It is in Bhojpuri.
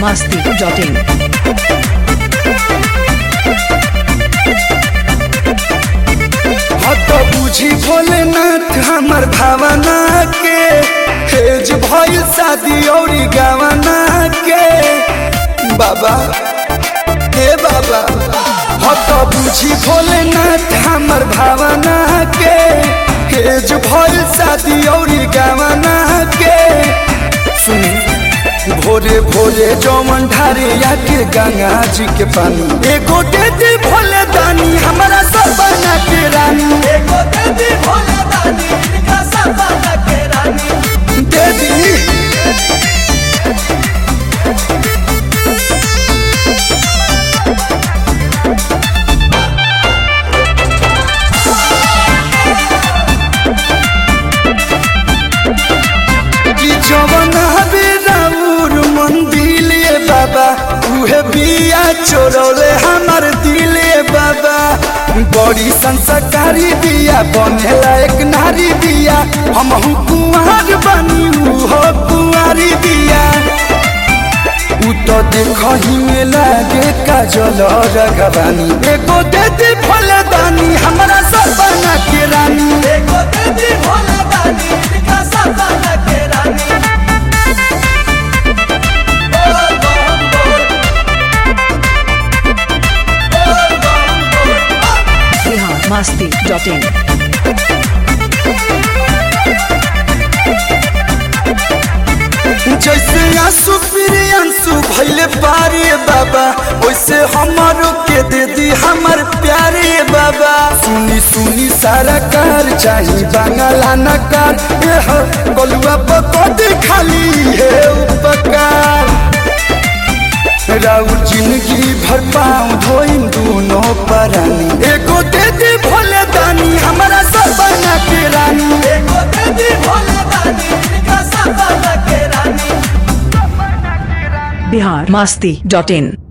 biharmasti.in तो बुझी भोलेनाथ हमर भावना के हेज भइल शादी और गवना के बाबा हे बाबा तो बुझी भोलेनाथ हमर भावना के हेज भइल शादी और गवना के सुनी भोरे भोरे जौमन ढारे आके गंगा जी के पानी एगो दे दी भोले दानी हमारा सब बना के रानी एगो दे दी भोले दानी इनका सब बना के रानी दे दी बाबा उहे बिया चोरौले हमर दिले बाबा बड़ी संस्कारी बिया बनेला एक नारी बिया हमहू कुंवर बनी हो कुंवारी बिया उ तो देखही में लागे काजल रगवानी एगो दे दी भोले दानी हमरा सब बना के रानी एगो दे दी भोले दानी इनका सब बना के रानी biharmasti.in जैसे आंसू फिर आंसू भैले पारे बाबा वैसे हमारो के दे दी हमर प्यारे बाबा सुनी सुनी सारा कार चाही बंगला नकार एह बलुआ पकड़ खाली है उपकार राउर जिंदगी भर पाँव धोइन दोनों परानी एगो दे दी भोले दानी हमारा सब बना के रानी एगो दे दी भोले दानी इनका सब बना के रानी biharmasti.in